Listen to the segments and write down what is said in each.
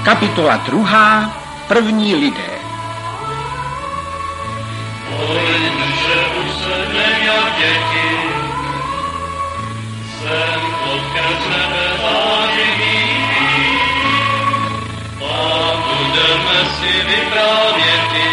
Kapitola 2. První lidé. Že už se neměl děti, jsem odkryl z nebe zářivý. A budeme si vyprávět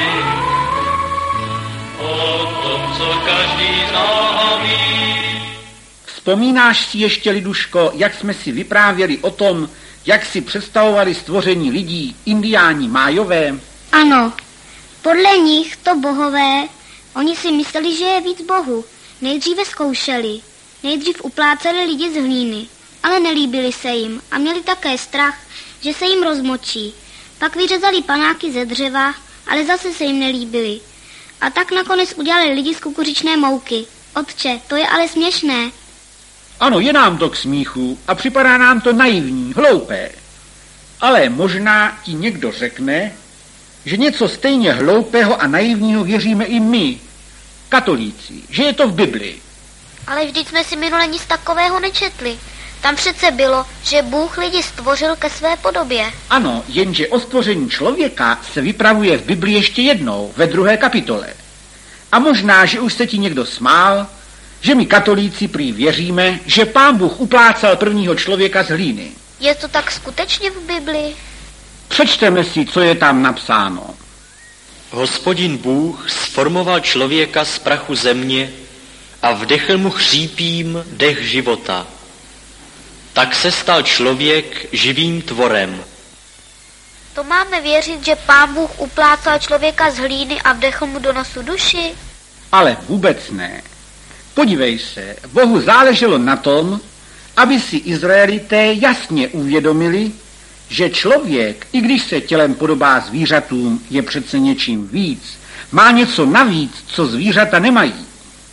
o tom, co každý zná a ví. Vzpomínáš si ještě, Liduško, jak jsme si vyprávěli o tom, jak si představovali stvoření lidí indiáni Májové? Ano, podle nich to bohové, oni si mysleli, že je víc bohu. Nejdříve zkoušeli, nejdřív upláceli lidi z hlíny, ale nelíbili se jim a měli také strach, že se jim rozmočí. Pak vyřezali panáky ze dřeva, ale zase se jim nelíbili. A tak nakonec udělali lidi z kukuřičné mouky. Otče, to je ale směšné. Ano, je nám to k smíchu a připadá nám to naivní, hloupé. Ale možná ti někdo řekne, že něco stejně hloupého a naivního věříme i my, katolíci, že je to v Biblii. Ale vždyť jsme si minule nic takového nečetli. Tam přece bylo, že Bůh lidi stvořil ke své podobě. Ano, jenže o stvoření člověka se vypravuje v Biblii ještě jednou, ve 2. kapitole. A možná, že už se ti někdo smál, že my katolíci prý věříme, že Pán Bůh uplácal prvního člověka z hlíny. Je to tak skutečně v Biblii? Přečteme si, co je tam napsáno. Hospodin Bůh sformoval člověka z prachu země a vdechl mu chřípím dech života. Tak se stal člověk živým tvorem. To máme věřit, že Pán Bůh uplácal člověka z hlíny a vdechl mu do nosu duši? Ale vůbec ne. Podívej se, Bohu záleželo na tom, aby si Izraelité jasně uvědomili, že člověk, i když se tělem podobá zvířatům, je přece něčím víc, má něco navíc, co zvířata nemají.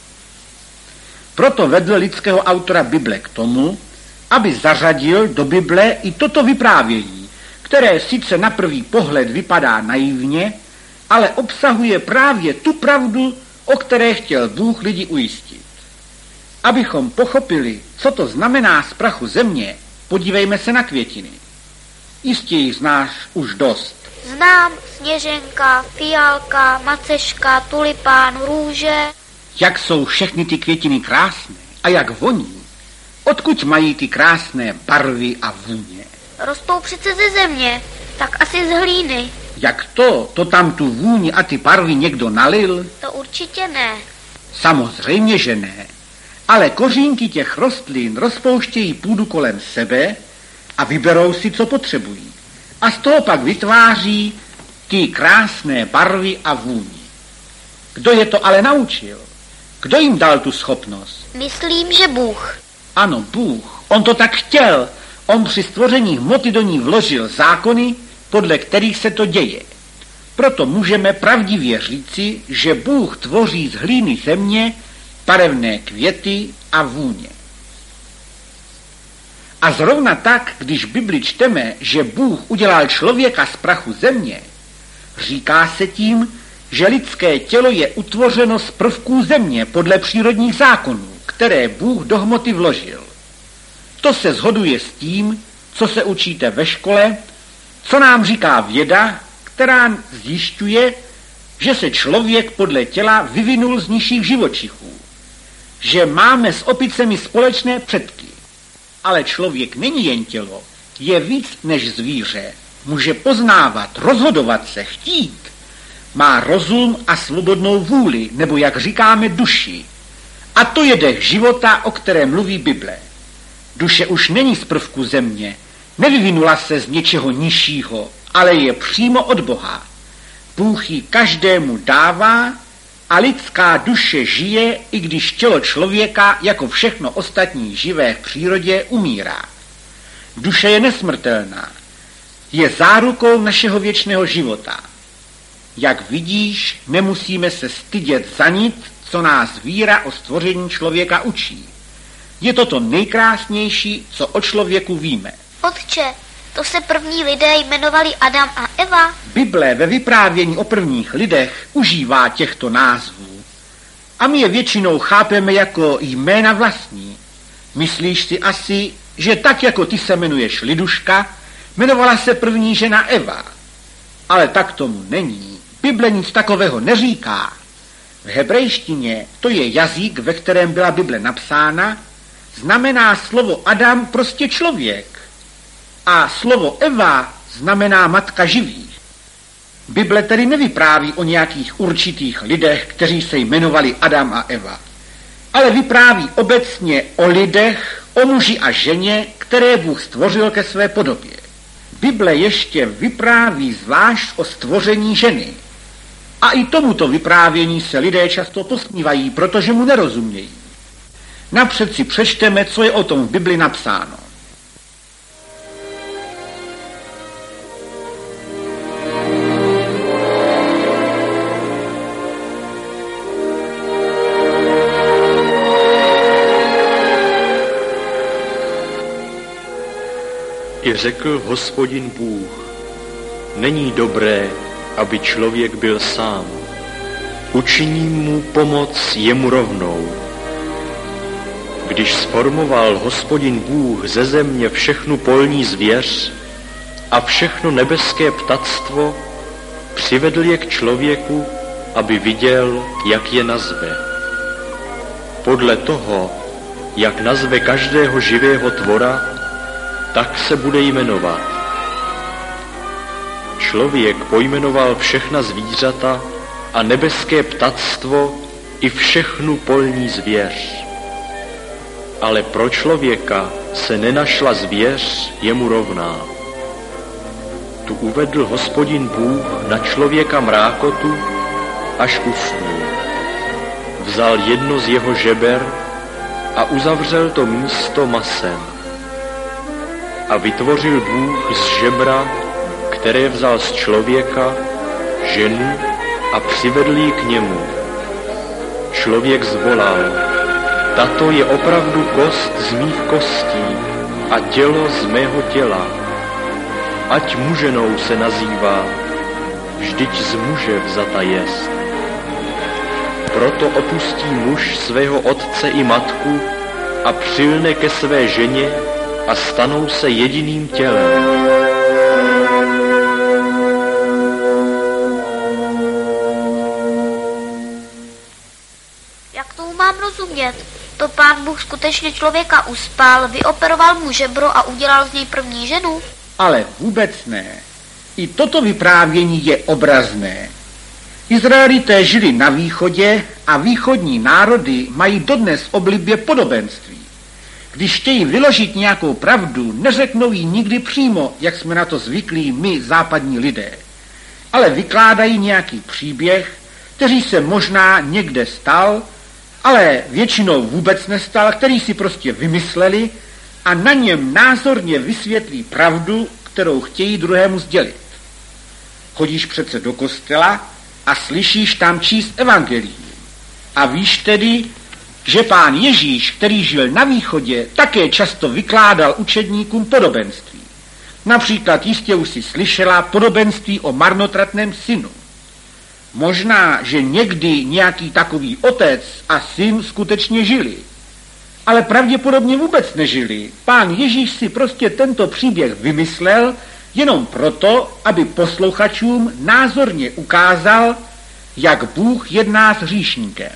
Proto vedl lidského autora Bible k tomu, aby zařadil do Bible i toto vyprávění, které sice na první pohled vypadá naivně, ale obsahuje právě tu pravdu, o které chtěl Bůh lidi ujistit. Abychom pochopili, co to znamená z prachu země, podívejme se na květiny. Jistě jich znáš už dost. Znám sněženka, fialka, maceška, tulipán, růže. Jak jsou všechny ty květiny krásné a jak voní. Odkud mají ty krásné barvy a vůně? Rostou přece ze země, tak asi z hlíny. Jak to? To tam tu vůni a ty barvy někdo nalil? To určitě ne. Samozřejmě, že ne. Ale kořínky těch rostlin rozpouštějí půdu kolem sebe a vyberou si, co potřebují. A z toho pak vytváří ty krásné barvy a vůni. Kdo je to ale naučil? Kdo jim dal tu schopnost? Myslím, že Bůh. Ano, Bůh. On to tak chtěl. On při stvoření hmoty do ní vložil zákony, podle kterých se to děje. Proto můžeme pravdivě říci, že Bůh tvoří z hlíny země barevné květy a vůně. A zrovna tak, když v Bibli čteme, že Bůh udělal člověka z prachu země, říká se tím, že lidské tělo je utvořeno z prvků země podle přírodních zákonů, které Bůh do hmoty vložil. To se shoduje s tím, co se učíte ve škole, co nám říká věda, která zjišťuje, že se člověk podle těla vyvinul z nižších živočichů, že máme s opicemi společné předky. Ale člověk není jen tělo, je víc než zvíře. Může poznávat, rozhodovat se, chtít. Má rozum a svobodnou vůli, nebo jak říkáme duši. A to je dech života, o kterém mluví Bible. Duše už není z prvku země, nevyvinula se z něčeho nižšího, ale je přímo od Boha. Bůh ji každému dává a lidská duše žije, i když tělo člověka, jako všechno ostatní živé v přírodě, umírá. Duše je nesmrtelná. Je zárukou našeho věčného života. Jak vidíš, nemusíme se stydět za nic, co nás víra o stvoření člověka učí. Je to to nejkrásnější, co o člověku víme. Otče, to se první lidé jmenovali Adam a Eva? Bible ve vyprávění o prvních lidech užívá těchto názvů. A my je většinou chápeme jako jména vlastní. Myslíš si asi, že tak jako ty se jmenuješ Liduška, Jmenovala se první žena Eva. Ale tak tomu není. Bible nic takového neříká. V hebrejštině, to je jazyk, ve kterém byla Bible napsána, znamená slovo Adam prostě člověk. A slovo Eva znamená matka živých. Bible tedy nevypráví o nějakých určitých lidech, kteří se jmenovali Adam a Eva, ale vypráví obecně o lidech, o muži a ženě, které Bůh stvořil ke své podobě. Bible ještě vypráví zvlášť o stvoření ženy. A i tomuto vyprávění se lidé často posmívají, protože mu nerozumějí. Napřed si přečteme, co je o tom v Bibli napsáno. I řekl Hospodin Bůh, není dobré, aby člověk byl sám. Učiním mu pomoc jemu rovnou. Když sformoval Hospodin Bůh ze země všechnu polní zvěř a všechno nebeské ptactvo, přivedl je k člověku, aby viděl, jak je nazve. Podle toho, jak nazve každého živého tvora, tak se bude jmenovat. Člověk pojmenoval všechna zvířata a nebeské ptactvo i všechnu polní zvěř. Ale pro člověka se nenašla zvěř jemu rovná. Tu uvedl Hospodin Bůh na člověka mrákotu, až usnul. Vzal jedno z jeho žeber a uzavřel to místo masem. A vytvořil Bůh z žebra, které vzal z člověka, ženu a přivedl ji k němu. Člověk zvolal, tato je opravdu kost z mých kostí a tělo z mého těla. Ať muženou se nazývá, vždyť z muže vzata jest. Proto opustí muž svého otce i matku a přilne ke své ženě a stanou se jediným tělem. Jak tomu mám rozumět? To Pán Bůh skutečně člověka uspal, vyoperoval mu žebro a udělal z něj první ženu? Ale vůbec ne. I toto vyprávění je obrazné. Izraelité žili na východě a východní národy mají dodnes v oblibě podobenství. Když chtějí vyložit nějakou pravdu, neřeknou ji nikdy přímo, jak jsme na to zvyklí my, západní lidé, ale vykládají nějaký příběh, který se možná někde stal, ale většinou vůbec nestal, který si prostě vymysleli a na něm názorně vysvětlí pravdu, kterou chtějí druhému sdělit. Chodíš přece do kostela a slyšíš tam číst evangelium. A víš tedy, že Pán Ježíš, který žil na východě, také často vykládal učedníkům podobenství. Například jistě už si slyšela podobenství o marnotratném synu. Možná, že někdy nějaký takový otec a syn skutečně žili, ale pravděpodobně vůbec nežili. Pán Ježíš si prostě tento příběh vymyslel jenom proto, aby posluchačům názorně ukázal, jak Bůh jedná s hříšníkem.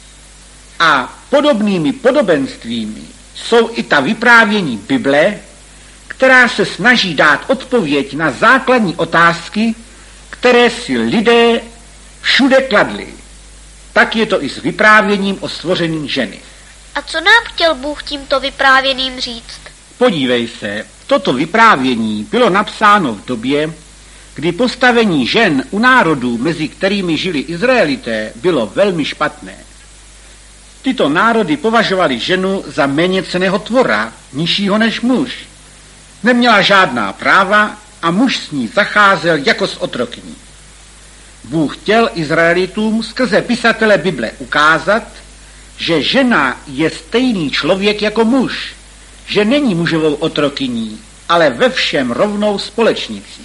A podobnými podobenstvími jsou i ta vyprávění Bible, která se snaží dát odpověď na základní otázky, které si lidé všude kladli. Tak je to i s vyprávěním o stvoření ženy. A co nám chtěl Bůh tímto vyprávěným říct? Podívej se, toto vyprávění bylo napsáno v době, kdy postavení žen u národů, mezi kterými žili Izraelité, bylo velmi špatné. Tyto národy považovali ženu za méněcenného tvora, nižšího než muž. Neměla žádná práva a muž s ní zacházel jako s otrokyní. Bůh chtěl Izraelitům skrze pisatele Bible ukázat, že žena je stejný člověk jako muž, že není mužovou otrokyní, ale ve všem rovnou společnicí.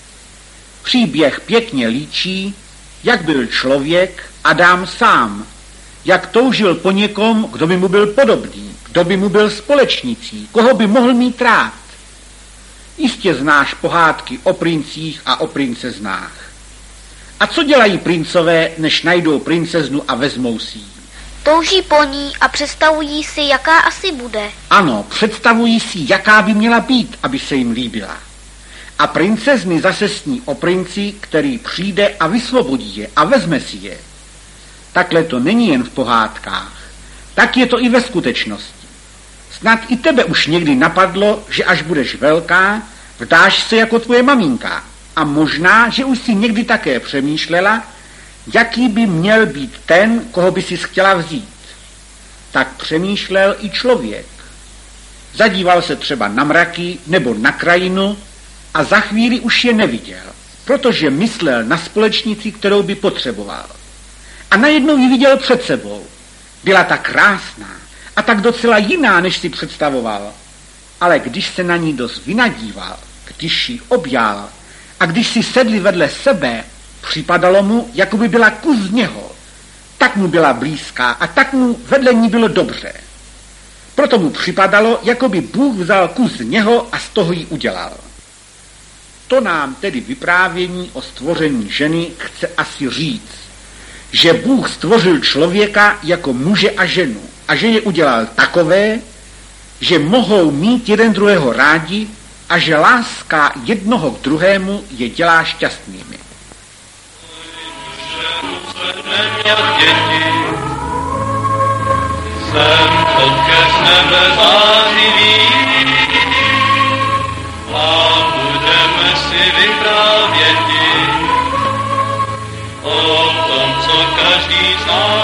Příběh pěkně líčí, jak byl člověk, Adam sám, jak toužil po někom, kdo by mu byl podobný, kdo by mu byl společnicí, koho by mohl mít rád. Jistě znáš pohádky o princích a o princeznách. A co dělají princové, než najdou princeznu a vezmou si ji? Touží po ní a představují si, jaká asi bude. Ano, představují si, jaká by měla být, aby se jim líbila. A princezny zase sní o princi, který přijde a vysvobodí je a vezme si je. Takhle to není jen v pohádkách. Tak je to i ve skutečnosti. Snad i tebe už někdy napadlo, že až budeš velká, vdáš se jako tvoje maminka. A možná, že už si někdy také přemýšlela, jaký by měl být ten, koho by si chtěla vzít. Tak přemýšlel i člověk. Zadíval se třeba na mraky nebo na krajinu a za chvíli už je neviděl, protože myslel na společnici, kterou by potřeboval. A najednou ji viděl před sebou. Byla tak krásná a tak docela jiná, než si představoval. Ale když se na ní dost vynadíval, když ji objal a když si sedli vedle sebe, připadalo mu, jako by byla kus z něho. Tak mu byla blízká a tak mu vedle ní bylo dobře. Proto mu připadalo, jako by Bůh vzal kus z něho a z toho ji udělal. To nám tedy vyprávění o stvoření ženy chce asi říct, že Bůh stvořil člověka jako muže a ženu a že je udělal takové, že mohou mít jeden druhého rádi a že láska jednoho k druhému je dělá šťastnými. Neměl děti, jsem odkeř nebe zářivý a budeme si vyprávěti o tom, co každý z nás